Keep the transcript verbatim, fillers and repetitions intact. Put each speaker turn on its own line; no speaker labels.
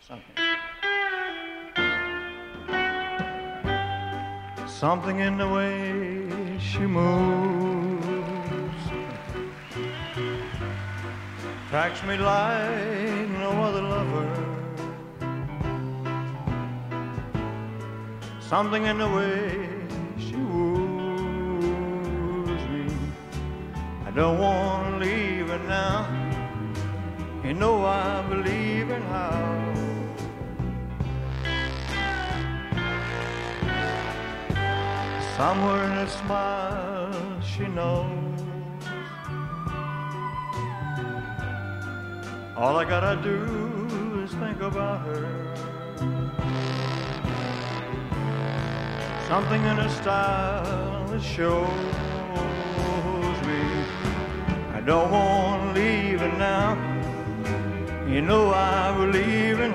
something. Something in the way she moves attracts me like no other lover. Something in the way she woos me. I don't want to leave her now. You know I believe in how. Somewhere in her smile she knows all I gotta do is think about her. Something in her style that shows me I don't want to leave her now. You know I believe in